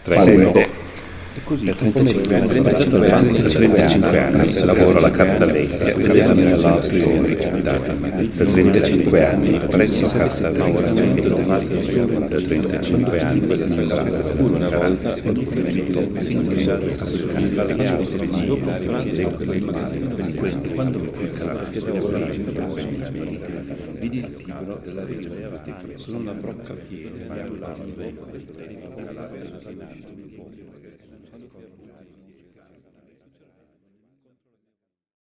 30. Per 35 anni, 35 anni lavoro alla Carta Vecchia, esami nella Love Story. Per 35 anni presso Carta Vecchia, per 35 anni una volta quando mi fu vidi il titolo della ricerca sono una brocca piena